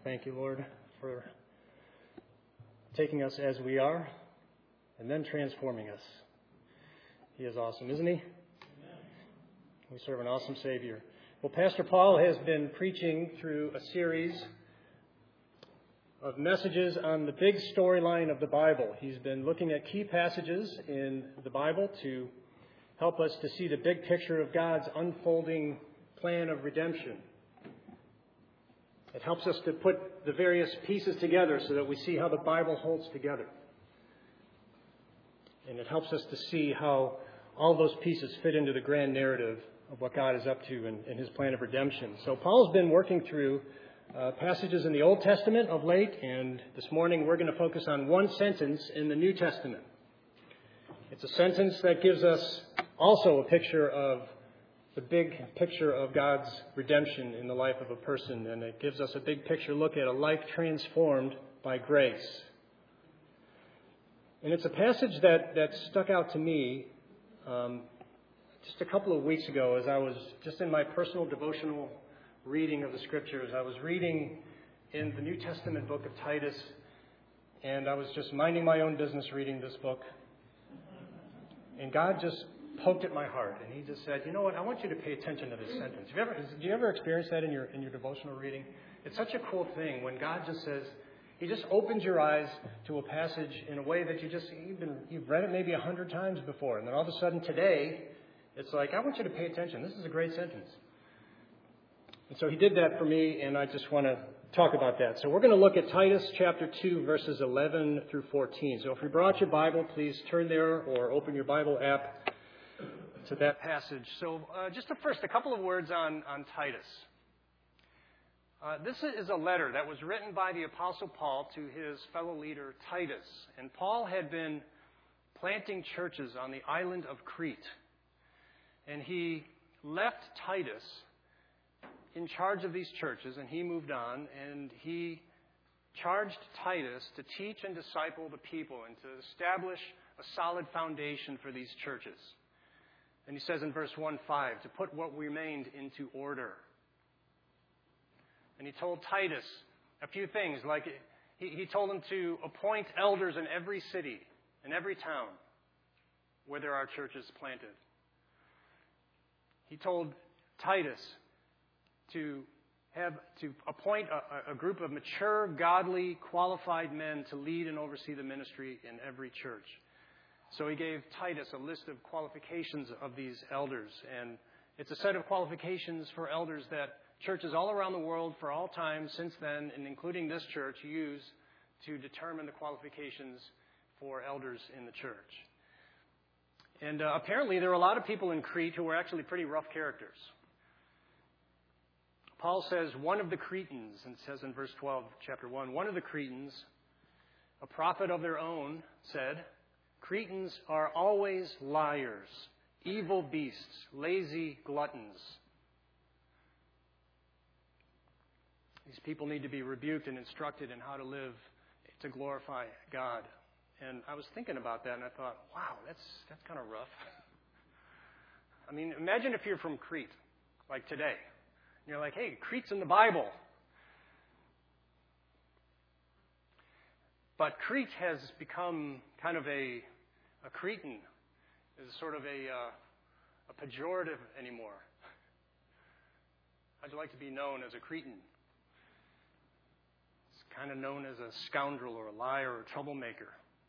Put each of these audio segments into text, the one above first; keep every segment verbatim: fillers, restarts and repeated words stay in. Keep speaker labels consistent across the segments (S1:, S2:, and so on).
S1: Thank you, Lord, for taking us as we are and then transforming us. He is awesome, isn't he? Amen. We serve an awesome Savior. Well, Pastor Paul has been preaching through a series of messages on the big storyline of the Bible. He's been looking at key passages in the Bible to help us to see the big picture of God's unfolding plan of redemption. It helps us to put the various pieces together so that we see how the Bible holds together. And it helps us to see how all those pieces fit into the grand narrative of what God is up to in, in his plan of redemption. So Paul's been working through uh, passages in the Old Testament of late, and this morning we're going to focus on one sentence in the New Testament. It's a sentence that gives us also a picture of the big picture of God's redemption in the life of a person, and it gives us a big picture look at a life transformed by grace. And it's a passage that, that stuck out to me um, just a couple of weeks ago as I was just in my personal devotional reading of the Scriptures. I was reading in the New Testament book of Titus, and I was just minding my own business reading this book. And God just poked at my heart, and he just said, you know what, I want you to pay attention to this sentence. Have you ever, do you ever experience that in your in your devotional reading? It's such a cool thing when God just says, he just opens your eyes to a passage in a way that you just, you've, been, you've read it maybe a hundred times before, and then all of a sudden today, it's like, I want you to pay attention. This is a great sentence. And so he did that for me, and I just want to talk about that. So we're going to look at Titus chapter two, verses eleven through fourteen. So if you brought your Bible, please turn there or open your Bible app to that passage. So uh, just a first, a couple of words on, on Titus. Uh, this is a letter that was written by the Apostle Paul to his fellow leader Titus. And Paul had been planting churches on the island of Crete. And he left Titus in charge of these churches, and he moved on, and he charged Titus to teach and disciple the people and to establish a solid foundation for these churches. And he says in verse one five, to put what remained into order. And he told Titus a few things, like he, he told him to appoint elders in every city, in every town where there are churches planted. He told Titus to have to appoint a, a group of mature, godly, qualified men to lead and oversee the ministry in every church. So he gave Titus a list of qualifications of these elders. And it's a set of qualifications for elders that churches all around the world for all time since then, and including this church, use to determine the qualifications for elders in the church. And uh, apparently there are a lot of people in Crete who were actually pretty rough characters. Paul says one of the Cretans, and says in verse twelve, chapter one, one of the Cretans, a prophet of their own, said, Cretans are always liars, evil beasts, lazy gluttons. These people need to be rebuked and instructed in how to live to glorify God. And I was thinking about that, and I thought, wow, that's that's kind of rough. I mean, imagine if you're from Crete, like today. And you're like, hey, Crete's in the Bible. But Crete has become kind of a, a Cretan is sort of a, uh, a pejorative anymore. How'd you like to be known as a Cretan? It's kind of known as a scoundrel or a liar or a troublemaker.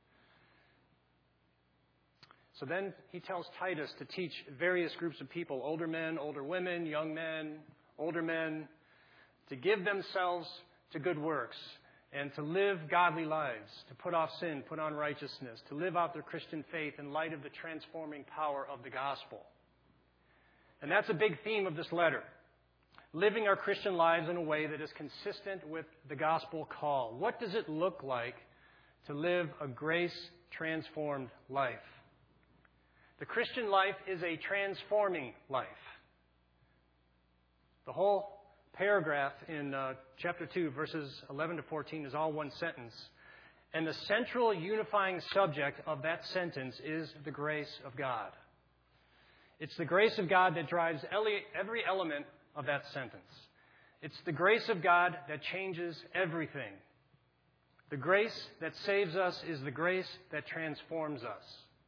S1: So then he tells Titus to teach various groups of people, older men, older women, young men, older men, to give themselves to good works and to live godly lives, to put off sin, put on righteousness, to live out their Christian faith in light of the transforming power of the gospel. And that's a big theme of this letter. Living our Christian lives in a way that is consistent with the gospel call. What does it look like to live a grace-transformed life? The Christian life is a transforming life. The whole paragraph in uh, chapter two, verses eleven to fourteen, is all one sentence. And the central unifying subject of that sentence is the grace of God. It's the grace of God that drives every element of that sentence. It's the grace of God that changes everything. The grace that saves us is the grace that transforms us.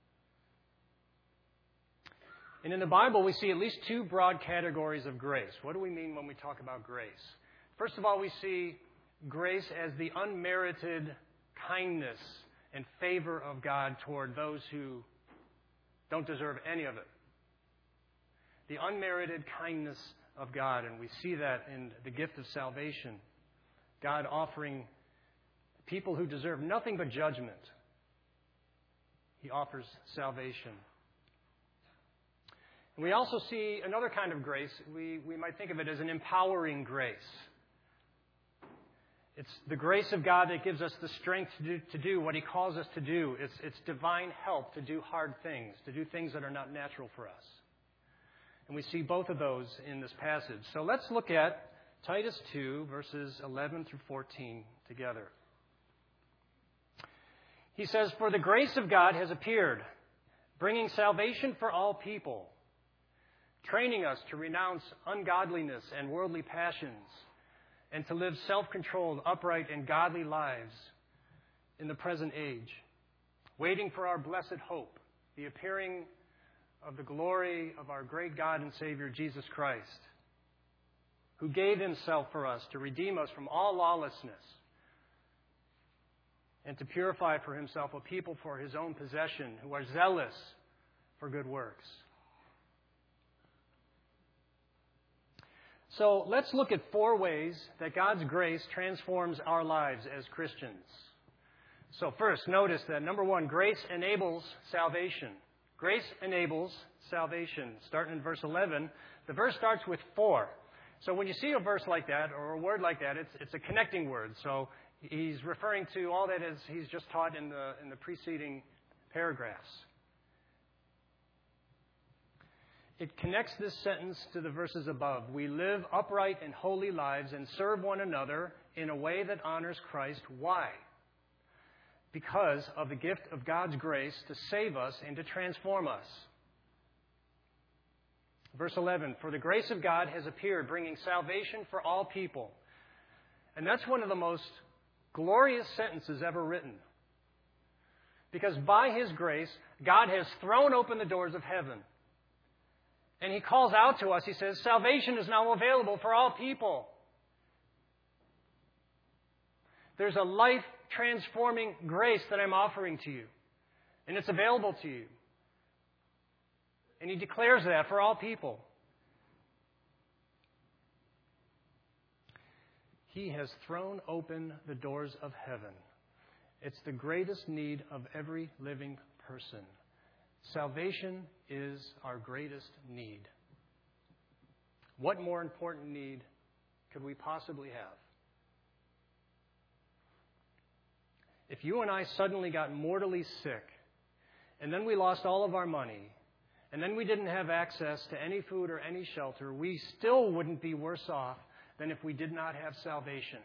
S1: And in the Bible, we see at least two broad categories of grace. What do we mean when we talk about grace? First of all, we see grace as the unmerited kindness and favor of God toward those who don't deserve any of it. The unmerited kindness of God, and we see that in the gift of salvation. God offering people who deserve nothing but judgment. He offers salvation. And we also see another kind of grace. We, we might think of it as an empowering grace. It's the grace of God that gives us the strength to do, to do what He calls us to do. It's, it's divine help to do hard things, to do things that are not natural for us. And we see both of those in this passage. So let's look at Titus two, verses eleven through fourteen together. He says, "For the grace of God has appeared, bringing salvation for all people, training us to renounce ungodliness and worldly passions, and to live self-controlled, upright, and godly lives in the present age, waiting for our blessed hope, the appearing of the glory of our great God and Savior, Jesus Christ, who gave Himself for us to redeem us from all lawlessness and to purify for Himself a people for His own possession who are zealous for good works." So let's look at four ways that God's grace transforms our lives as Christians. So first, notice that number one, grace enables salvation. Grace enables salvation. Starting in verse eleven, the verse starts with for. So when you see a verse like that, or a word like that, it's, it's a connecting word. So he's referring to all that is he's just taught in the, in the preceding paragraphs. It connects this sentence to the verses above. We live upright and holy lives and serve one another in a way that honors Christ. Why? Because of the gift of God's grace to save us and to transform us. Verse eleven, "For the grace of God has appeared, bringing salvation for all people." And that's one of the most glorious sentences ever written. Because by His grace, God has thrown open the doors of heaven. And He calls out to us, He says, salvation is now available for all people. There's a life-transforming grace that I'm offering to you. And it's available to you. And He declares that for all people. He has thrown open the doors of heaven. It's the greatest need of every living person. Salvation is our greatest need. What more important need could we possibly have? If you and I suddenly got mortally sick, and then we lost all of our money, and then we didn't have access to any food or any shelter, we still wouldn't be worse off than if we did not have salvation.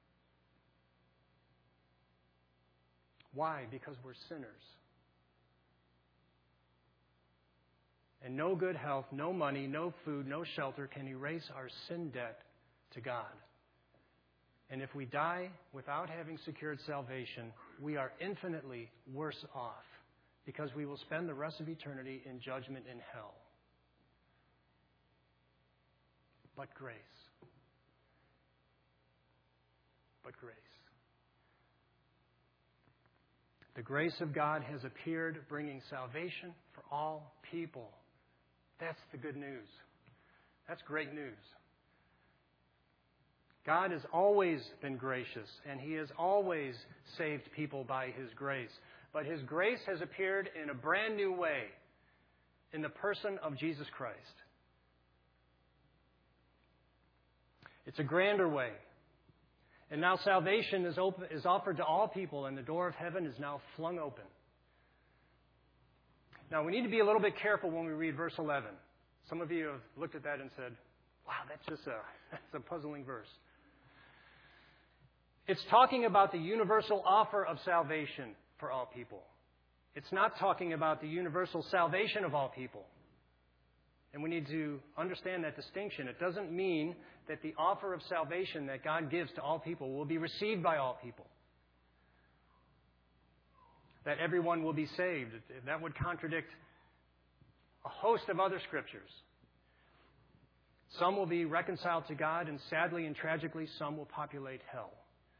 S1: Why? Because we're sinners. And no good health, no money, no food, no shelter can erase our sin debt to God. And if we die without having secured salvation, we are infinitely worse off because we will spend the rest of eternity in judgment in hell. But grace. But grace. The grace of God has appeared, bringing salvation for all people. That's the good news. That's great news. God has always been gracious, and He has always saved people by His grace. But His grace has appeared in a brand new way, in the person of Jesus Christ. It's a grander way. And now salvation is, open, is offered to all people, and the door of heaven is now flung open. Now, we need to be a little bit careful when we read verse eleven. Some of you have looked at that and said, wow, that's just a, that's a puzzling verse. It's talking about the universal offer of salvation for all people. It's not talking about the universal salvation of all people. And we need to understand that distinction. It doesn't mean that the offer of salvation that God gives to all people will be received by all people. That everyone will be saved. That would contradict a host of other scriptures. Some will be reconciled to God, and sadly and tragically, some will populate hell.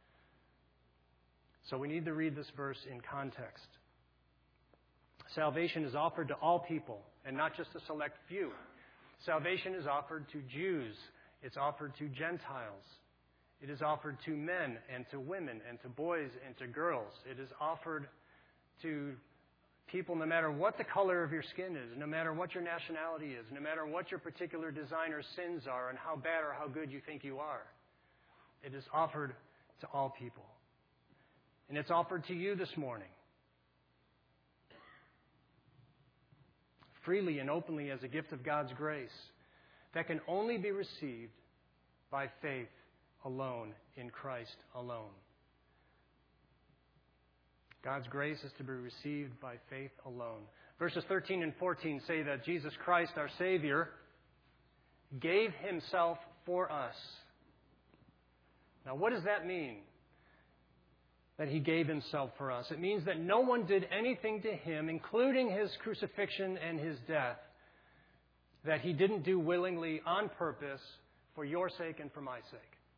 S1: So we need to read this verse in context. Salvation is offered to all people, and not just a select few. Salvation is offered to Jews. It's offered to Gentiles. It is offered to men and to women and to boys and to girls. It is offered to people no matter what the color of your skin is, no matter what your nationality is, no matter what your particular designer's sins are and how bad or how good you think you are. It is offered to all people. And it's offered to you this morning. Freely and openly as a gift of God's grace that can only be received by faith alone, in Christ alone. God's grace is to be received by faith alone. Verses thirteen and fourteen say that Jesus Christ, our Savior, gave Himself for us. Now, what does that mean? That He gave Himself for us. It means that no one did anything to Him, including His crucifixion and His death, that He didn't do willingly on purpose for your sake and for my sake.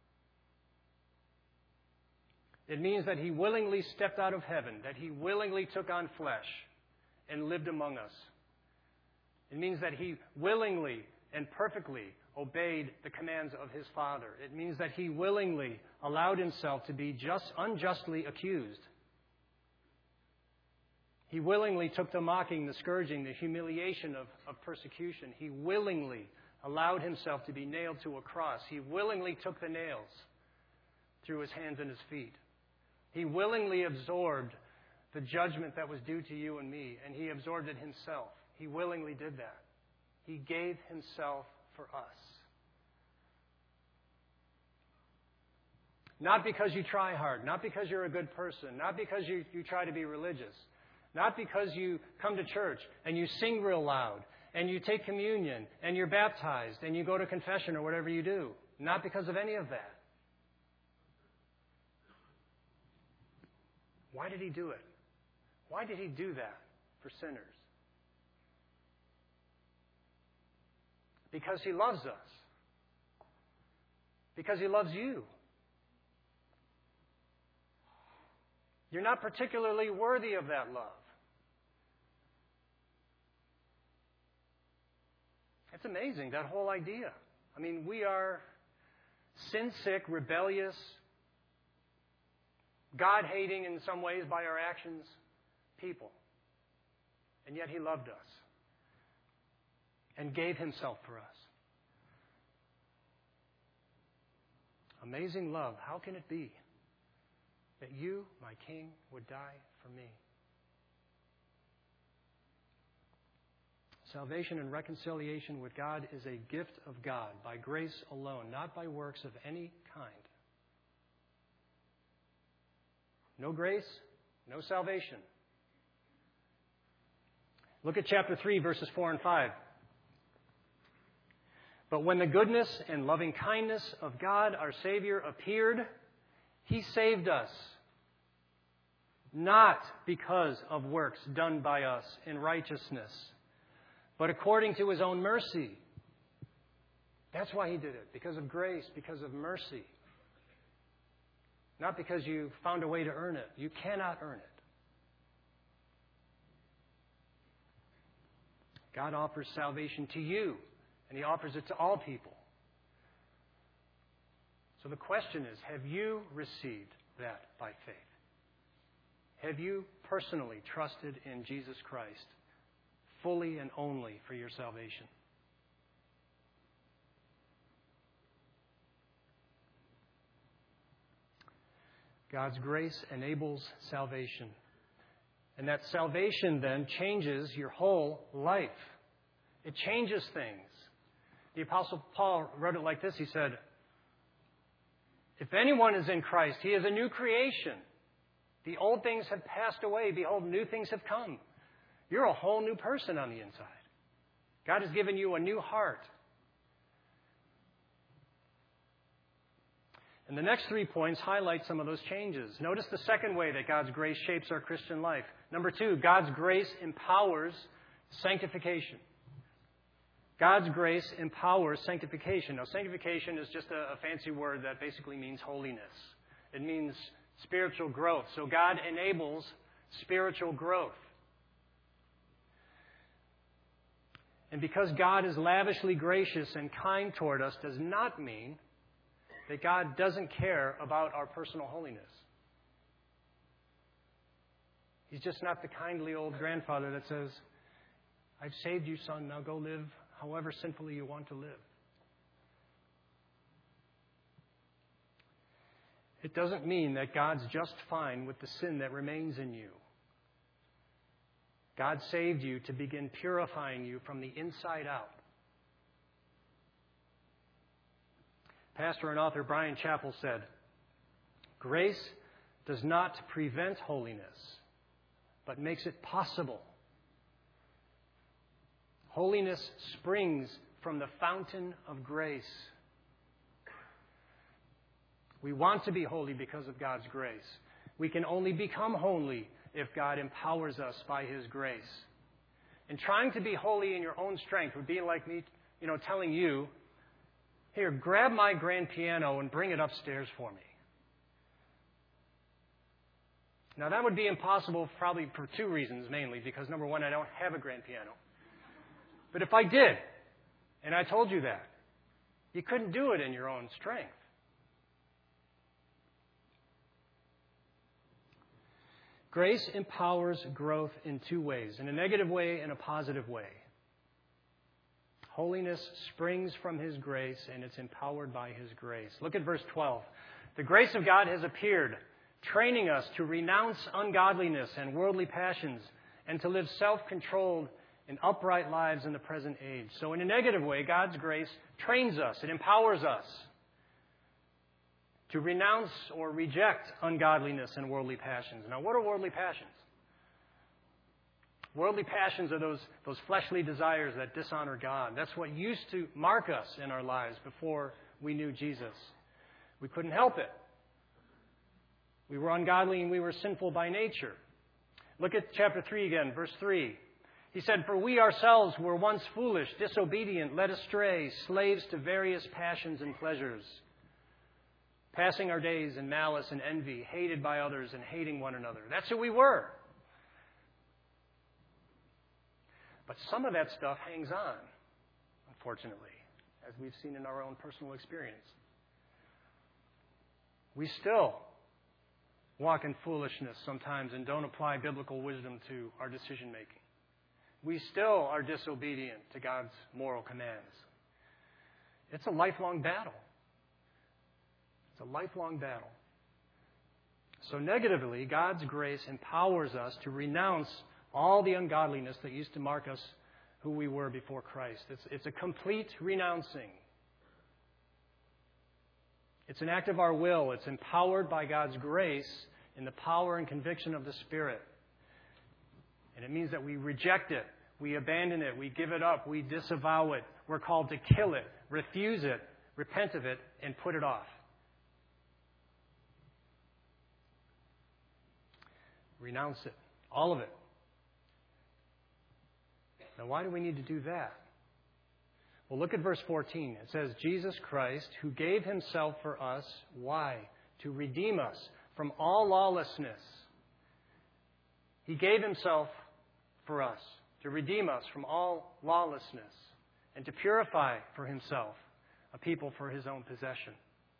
S1: It means that He willingly stepped out of heaven, that He willingly took on flesh and lived among us. It means that He willingly and perfectly obeyed the commands of His Father. It means that He willingly allowed Himself to be just unjustly accused. He willingly took the mocking, the scourging, the humiliation of, of persecution. He willingly allowed Himself to be nailed to a cross. He willingly took the nails through His hands and His feet. He willingly absorbed the judgment that was due to you and me, and He absorbed it Himself. He willingly did that. He gave Himself for us. Not because you try hard, not because you're a good person, not because you, you try to be religious, not because you come to church and you sing real loud, and you take communion, and you're baptized, and you go to confession or whatever you do. Not because of any of that. Why did He do it? Why did He do that for sinners? Because He loves us. Because He loves you. You're not particularly worthy of that love. It's amazing, that whole idea. I mean, we are sin-sick, rebellious, God-hating in some ways by our actions people. And yet He loved us and gave Himself for us. Amazing love. How can it be that you, my King, would die for me? Salvation and reconciliation with God is a gift of God by grace alone, not by works of any kind. No grace, no salvation. Look at chapter three, verses four and five. But when the goodness and loving kindness of God, our Savior, appeared, He saved us, not because of works done by us in righteousness, but according to His own mercy. That's why He did it, because of grace, because of mercy. Not because you found a way to earn it. You cannot earn it. God offers salvation to you, and He offers it to all people. So the question is, have you received that by faith? Have you personally trusted in Jesus Christ fully and only for your salvation? God's grace enables salvation. And that salvation then changes your whole life. It changes things. The Apostle Paul wrote it like this. He said, if anyone is in Christ, he is a new creation. The old things have passed away. Behold, new things have come. You're a whole new person on the inside. God has given you a new heart. And the next three points highlight some of those changes. Notice the second way that God's grace shapes our Christian life. Number two, God's grace empowers sanctification. God's grace empowers sanctification. Now, sanctification is just a, a fancy word that basically means holiness. It means spiritual growth. So God enables spiritual growth. And because God is lavishly gracious and kind toward us does not mean that God doesn't care about our personal holiness. He's just not the kindly old grandfather that says, I've saved you, son, now go live however sinfully you want to live. It doesn't mean that God's just fine with the sin that remains in you. God saved you to begin purifying you from the inside out. Pastor and author Brian Chappell said, grace does not prevent holiness, but makes it possible. Holiness springs from the fountain of grace. We want to be holy because of God's grace. We can only become holy if God empowers us by His grace. And trying to be holy in your own strength would be like me, you know, telling you, here, grab my grand piano and bring it upstairs for me. Now, that would be impossible probably for two reasons mainly, because number one, I don't have a grand piano. But if I did, and I told you that, you couldn't do it in your own strength. Grace empowers growth in two ways, in a negative way and a positive way. Holiness springs from His grace, and it's empowered by His grace. Look at verse twelve. The grace of God has appeared, training us to renounce ungodliness and worldly passions, and to live self-controlled and upright lives in the present age. So in a negative way, God's grace trains us. It empowers us to renounce or reject ungodliness and worldly passions. Now, what are worldly passions? Worldly passions are those, those fleshly desires that dishonor God. That's what used to mark us in our lives before we knew Jesus. We couldn't help it. We were ungodly and we were sinful by nature. Look at chapter three again, verse three. He said, for we ourselves were once foolish, disobedient, led astray, slaves to various passions and pleasures, passing our days in malice and envy, hated by others and hating one another. That's who we were. But some of that stuff hangs on, unfortunately, as we've seen in our own personal experience. We still walk in foolishness sometimes and don't apply biblical wisdom to our decision making. We still are disobedient to God's moral commands. It's a lifelong battle. It's a lifelong battle. So negatively, God's grace empowers us to renounce all the ungodliness that used to mark us who we were before Christ. It's, it's a complete renouncing. It's an act of our will. It's empowered by God's grace in the power and conviction of the Spirit. And it means that we reject it. We abandon it. We give it up. We disavow it. We're called to kill it, refuse it, repent of it, and put it off. Renounce it. All of it. Now, why do we need to do that? Well, look at verse fourteen. It says, Jesus Christ, who gave Himself for us, why? To redeem us from all lawlessness. He gave Himself for us, to redeem us from all lawlessness, and to purify for Himself a people for His own possession.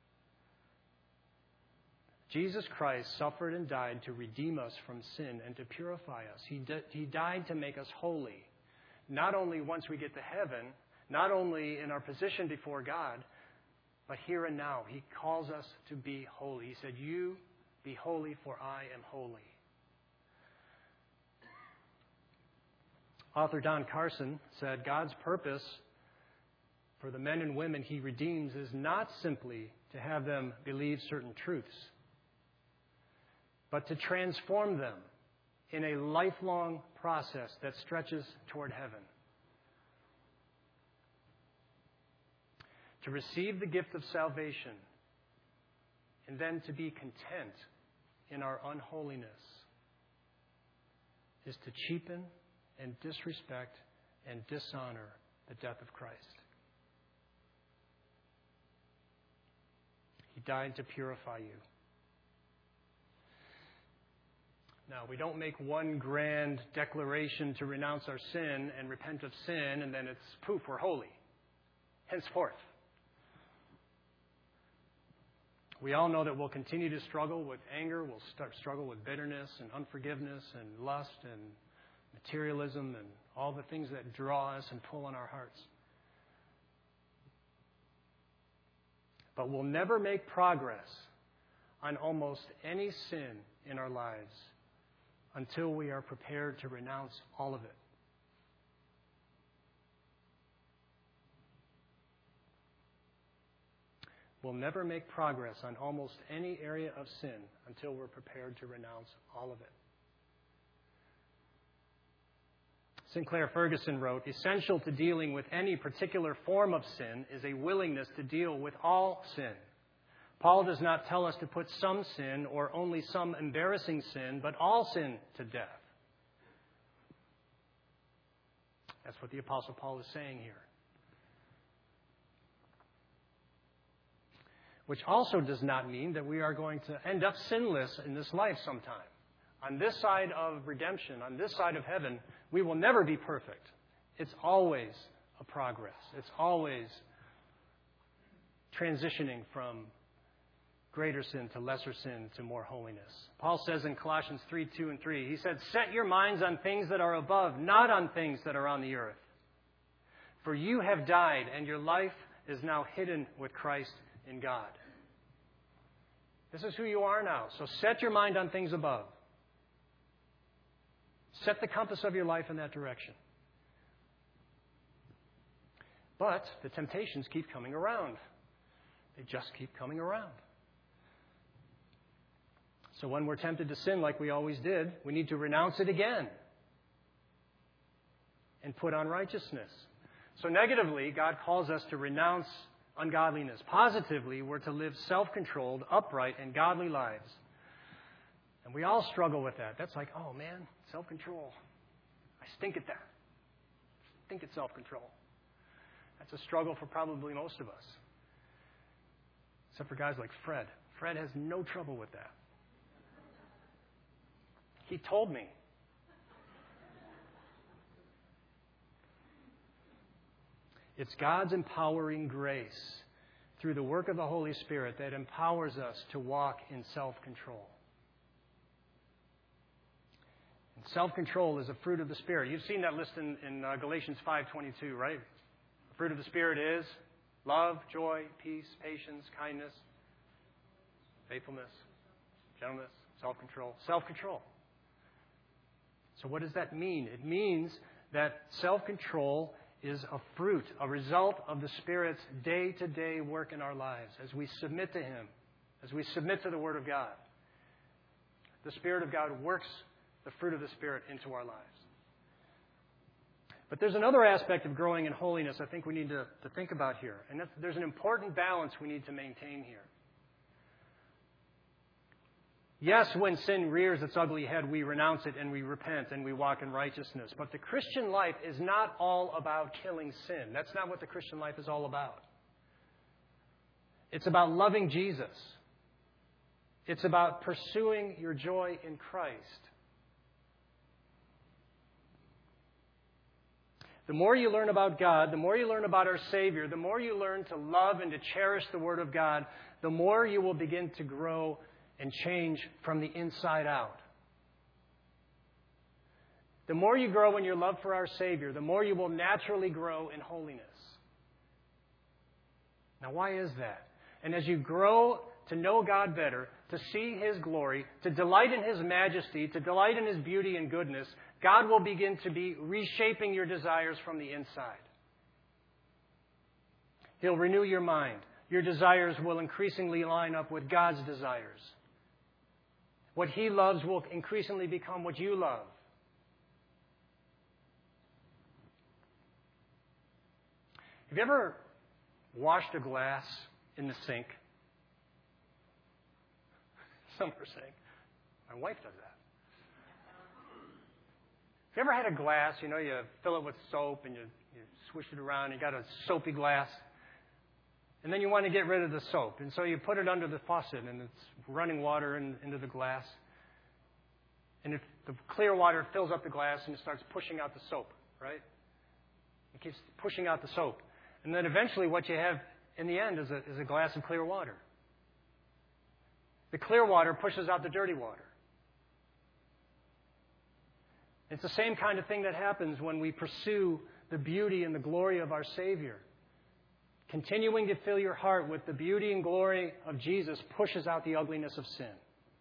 S1: Jesus Christ suffered and died to redeem us from sin and to purify us. He, di- he died to make us holy. Not only once we get to heaven, not only in our position before God, but here and now. He calls us to be holy. He said, you be holy, for I am holy. Author Don Carson said, God's purpose for the men and women He redeems is not simply to have them believe certain truths, but to transform them in a lifelong process that stretches toward heaven. to receive the gift of salvation and then to be content in our unholiness is to cheapen and disrespect and dishonor the death of Christ. He died to purify you. Now, we don't make one grand declaration to renounce our sin and repent of sin, and then it's poof, we're holy. Henceforth. We all know that we'll continue to struggle with anger, we'll start struggle with bitterness and unforgiveness and lust and materialism and all the things that draw us and pull on our hearts. But we'll never make progress on almost any sin in our lives until we are prepared to renounce all of it. We'll never make progress on almost any area of sin until we're prepared to renounce all of it. Sinclair Ferguson wrote, "Essential to dealing with any particular form of sin is a willingness to deal with all sin. Paul does not tell us to put some sin or only some embarrassing sin, but all sin to death." That's what the Apostle Paul is saying here. Which also does not mean that we are going to end up sinless in this life sometime. On this side of redemption, on this side of heaven, we will never be perfect. It's always a progress. It's always transitioning from greater sin to lesser sin to more holiness. Paul says in Colossians three, two and three, he said, "Set your minds on things that are above, not on things that are on the earth. For you have died, and your life is now hidden with Christ in God." This is who you are now. So set your mind on things above. Set the compass of your life in that direction. But the temptations keep coming around. They just keep coming around. So when we're tempted to sin like we always did, we need to renounce it again and put on righteousness. So negatively, God calls us to renounce ungodliness. Positively, we're to live self-controlled, upright, and godly lives. And we all struggle with that. That's like, oh man, self-control. I stink at that. I stink at self-control. That's a struggle for probably most of us. Except for guys like Fred. Fred has no trouble with that. He told me. It's God's empowering grace through the work of the Holy Spirit that empowers us to walk in self-control. And self-control is a fruit of the Spirit. You've seen that list in, in uh, Galatians five twenty-two, right? The fruit of the Spirit is love, joy, peace, patience, kindness, faithfulness, gentleness, self-control. Self-control. So what does that mean? It means that self-control is a fruit, a result of the Spirit's day-to-day work in our lives as we submit to Him, as we submit to the Word of God. The Spirit of God works the fruit of the Spirit into our lives. But there's another aspect of growing in holiness I think we need to, to think about here. And that's, there's an important balance we need to maintain here. Yes, when sin rears its ugly head, we renounce it and we repent and we walk in righteousness. But the Christian life is not all about killing sin. That's not what the Christian life is all about. It's about loving Jesus. It's about pursuing your joy in Christ. The more you learn about God, the more you learn about our Savior, the more you learn to love and to cherish the Word of God, the more you will begin to grow and change from the inside out. The more you grow in your love for our Savior, the more you will naturally grow in holiness. Now, why is that? And as you grow to know God better, to see His glory, to delight in His majesty, to delight in His beauty and goodness, God will begin to be reshaping your desires from the inside. He'll renew your mind. Your desires will increasingly line up with God's desires. What He loves will increasingly become what you love. Have you ever washed a glass in the sink. Some are saying, my wife does that. Have you ever had a glass, you know, you fill it with soap and you, you swish it around, you got a soapy glass, and then you want to get rid of the soap. And so you put it under the faucet and it's running water in, into the glass. And if the clear water fills up the glass and it starts pushing out the soap, right? It keeps pushing out the soap. And then eventually what you have in the end is a, is a glass of clear water. The clear water pushes out the dirty water. It's the same kind of thing that happens when we pursue the beauty and the glory of our Savior. Continuing to fill your heart with the beauty and glory of Jesus pushes out the ugliness of sin.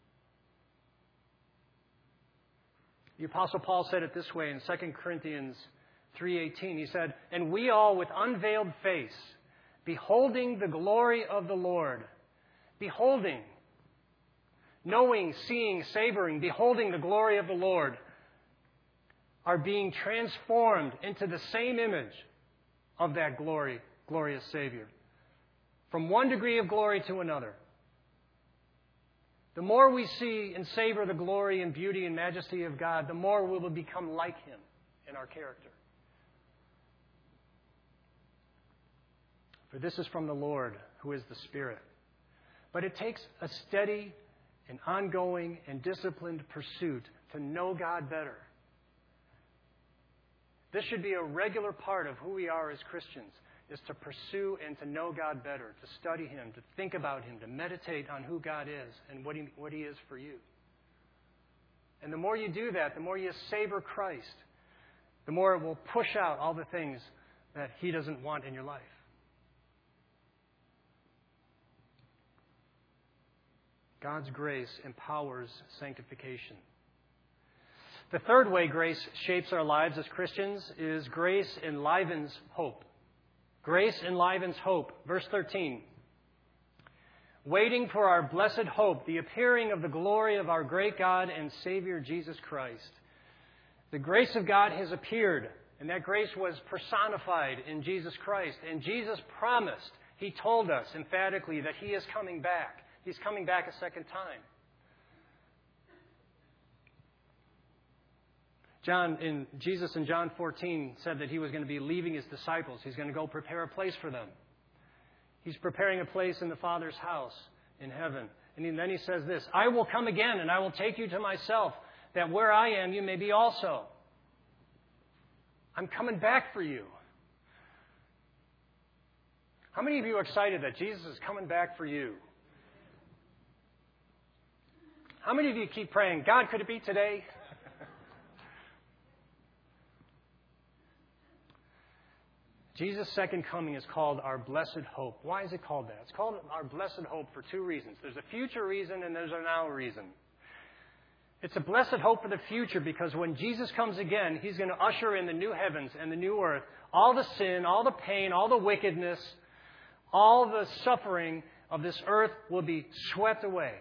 S1: The Apostle Paul said it this way in Second Corinthians three eighteen. He said, "And we all with unveiled face, beholding the glory of the Lord," beholding, knowing, seeing, savoring, beholding the glory of the Lord, are being transformed into the same image of that glory, glorious Savior. From one degree of glory to another. The more we see and savor the glory and beauty and majesty of God, the more we will become like Him in our character. For this is from the Lord, who is the Spirit. But it takes a steady and ongoing and disciplined pursuit to know God better. This should be a regular part of who we are as Christians, is to pursue and to know God better, to study Him, to think about Him, to meditate on who God is and what He, what He is for you. And the more you do that, the more you savor Christ, the more it will push out all the things that He doesn't want in your life. God's grace empowers sanctification. The third way grace shapes our lives as Christians is grace enlivens hope. Grace enlivens hope. Verse thirteen. Waiting for our blessed hope, the appearing of the glory of our great God and Savior Jesus Christ. The grace of God has appeared, and that grace was personified in Jesus Christ. And Jesus promised, He told us emphatically that He is coming back. He's coming back a second time. John in Jesus in John fourteen said that He was going to be leaving His disciples. He's going to go prepare a place for them. He's preparing a place in the Father's house in heaven. And then He says this, "I will come again and I will take you to myself, that where I am you may be also." I'm coming back for you. How many of you are excited that Jesus is coming back for you? How many of you keep praying, "God, could it be today?" Jesus' second coming is called our blessed hope. Why is it called that? It's called our blessed hope for two reasons. There's a future reason and there's a now reason. It's a blessed hope for the future because when Jesus comes again, He's going to usher in the new heavens and the new earth. All the sin, all the pain, all the wickedness, all the suffering of this earth will be swept away.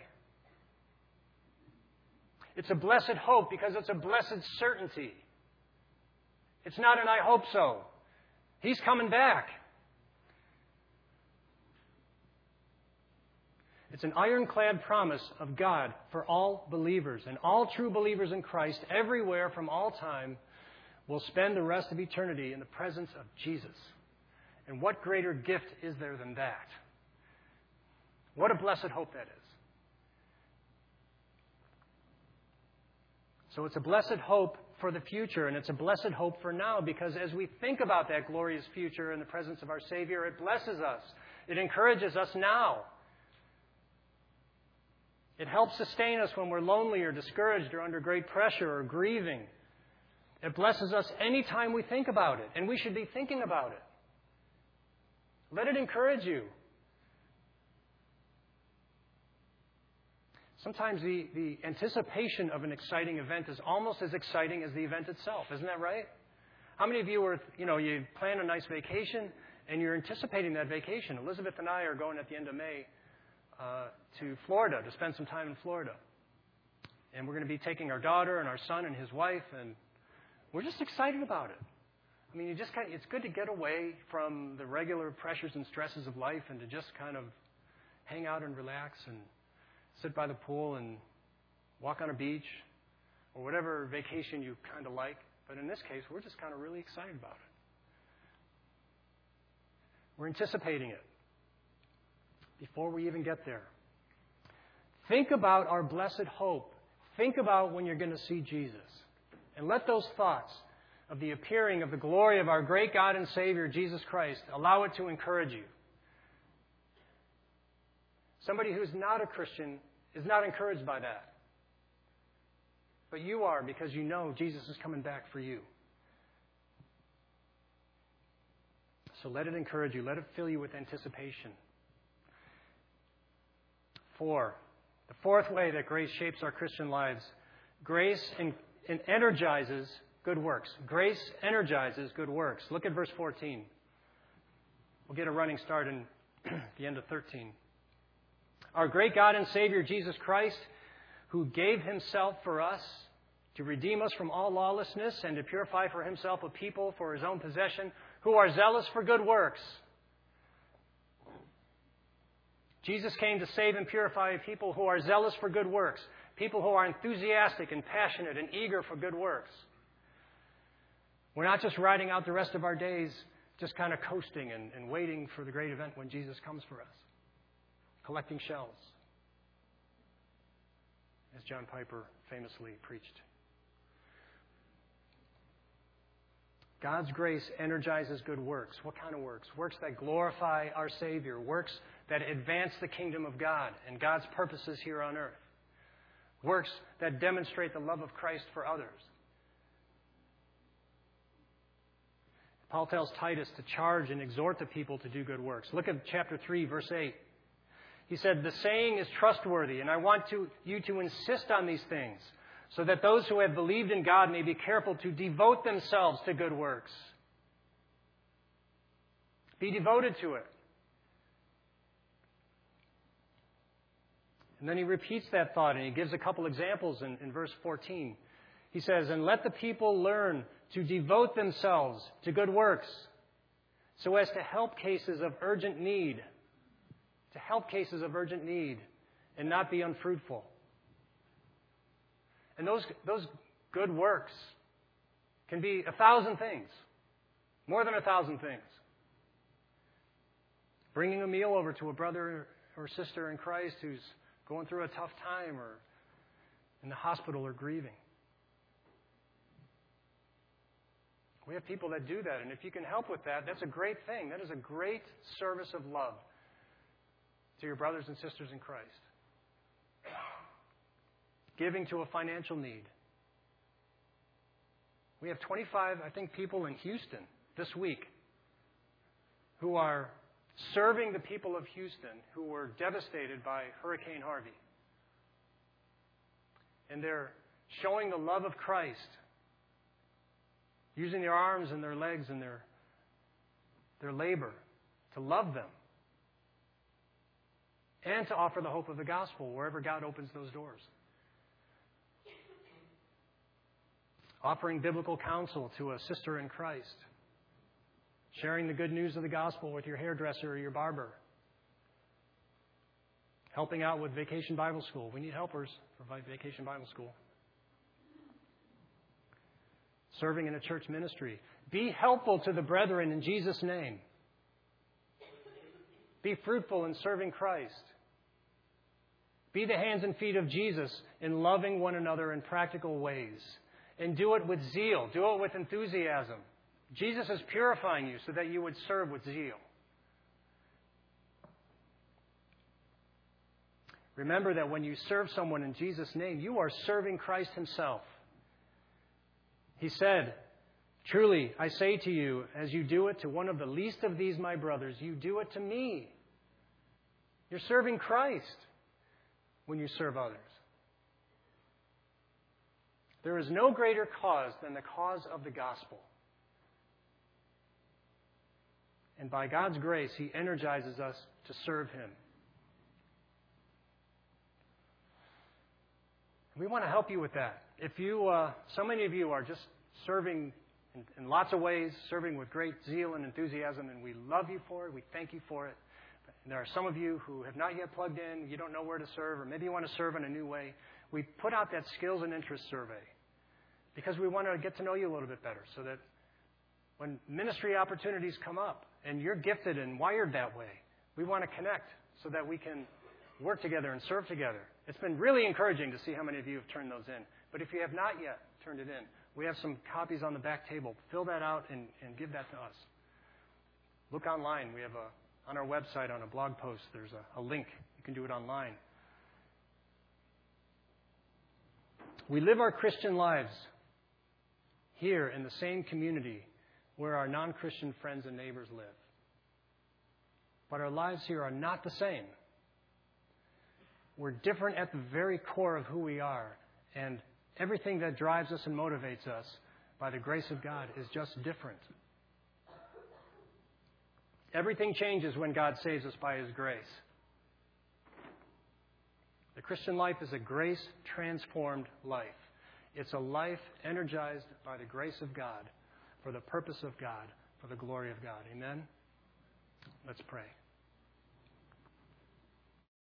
S1: It's a blessed hope because it's a blessed certainty. It's not an "I hope so." He's coming back. It's an ironclad promise of God for all believers. And all true believers in Christ, everywhere from all time, will spend the rest of eternity in the presence of Jesus. And what greater gift is there than that? What a blessed hope that is. So it's a blessed hope for the future, and it's a blessed hope for now, because as we think about that glorious future in the presence of our Savior, it blesses us. It encourages us now. It helps sustain us when we're lonely or discouraged or under great pressure or grieving. It blesses us anytime we think about it, and we should be thinking about it. Let it encourage you. Sometimes the, the anticipation of an exciting event is almost as exciting as the event itself. Isn't that right? How many of you are, you know, you plan a nice vacation and you're anticipating that vacation? Elizabeth and I are going at the end of May uh, to Florida to spend some time in Florida. And we're going to be taking our daughter and our son and his wife, and we're just excited about it. I mean, you just kind of, it's good to get away from the regular pressures and stresses of life and to just kind of hang out and relax and sit by the pool and walk on a beach or whatever vacation you kind of like. But in this case, we're just kind of really excited about it. We're anticipating it before we even get there. Think about our blessed hope. Think about when you're going to see Jesus. And let those thoughts of the appearing of the glory of our great God and Savior, Jesus Christ, allow it to encourage you. Somebody who's not a Christian is not encouraged by that. But you are, because you know Jesus is coming back for you. So let it encourage you. Let it fill you with anticipation. Four, the fourth way that grace shapes our Christian lives. Grace en- en- energizes good works. Grace energizes good works. Look at verse fourteen. We'll get a running start in the end of thirteen. Our great God and Savior, Jesus Christ, who gave himself for us to redeem us from all lawlessness and to purify for himself a people for his own possession, who are zealous for good works. Jesus came to save and purify people who are zealous for good works, people who are enthusiastic and passionate and eager for good works. We're not just riding out the rest of our days just kind of coasting and, and waiting for the great event when Jesus comes for us, collecting shells, as John Piper famously preached. God's grace energizes good works. What kind of works? Works that glorify our Savior. Works that advance the kingdom of God and God's purposes here on earth. Works that demonstrate the love of Christ for others. Paul tells Titus to charge and exhort the people to do good works. Look at chapter three, verse eight. He said, "The saying is trustworthy, and I want to, you to insist on these things, so that those who have believed in God may be careful to devote themselves to good works." Be devoted to it. And then he repeats that thought, and he gives a couple examples in, in verse fourteen. He says, "And let the people learn to devote themselves to good works, so as to help cases of urgent need, to help cases of urgent need, and not be unfruitful." And those, those good works can be a thousand things, more than a thousand things. Bringing a meal over to a brother or sister in Christ who's going through a tough time or in the hospital or grieving. We have people that do that, and if you can help with that, that's a great thing. That is a great service of love to your brothers and sisters in Christ. Giving to a financial need. We have twenty-five, I think, people in Houston this week who are serving the people of Houston who were devastated by Hurricane Harvey. And they're showing the love of Christ, using their arms and their legs and their, their labor to love them and to offer the hope of the gospel wherever God opens those doors. Offering biblical counsel to a sister in Christ. Sharing the good news of the gospel with your hairdresser or your barber. Helping out with Vacation Bible School. We need helpers for Vacation Bible School. Serving in a church ministry. Be helpful to the brethren in Jesus' name. Be fruitful in serving Christ. Be the hands and feet of Jesus in loving one another in practical ways. And do it with zeal. Do it with enthusiasm. Jesus is purifying you so that you would serve with zeal. Remember that when you serve someone in Jesus' name, you are serving Christ himself. He said, "Truly, I say to you, as you do it to one of the least of these my brothers, you do it to me." You're serving Christ when you serve others. There is no greater cause than the cause of the gospel. And by God's grace, he energizes us to serve him. We want to help you with that. If you, uh, so many of you are just serving in, in lots of ways, serving with great zeal and enthusiasm, and we love you for it. We thank you for it. And there are some of you who have not yet plugged in. You don't know where to serve, or maybe you want to serve in a new way. We put out that skills and interest survey because we want to get to know you a little bit better so that when ministry opportunities come up and you're gifted and wired that way, we want to connect so that we can work together and serve together. It's been really encouraging to see how many of you have turned those in. But if you have not yet turned it in, we have some copies on the back table. Fill that out and, and give that to us. Look online. We have a, on our website, on a blog post, there's a, a link. You can do it online. We live our Christian lives here in the same community where our non-Christian friends and neighbors live. But our lives here are not the same. We're different at the very core of who we are. And everything that drives us and motivates us by the grace of God is just different. Everything changes when God saves us by His grace. The Christian life is a grace-transformed life. It's a life energized by the grace of God, for the purpose of God, for the glory of God. Amen? Let's pray.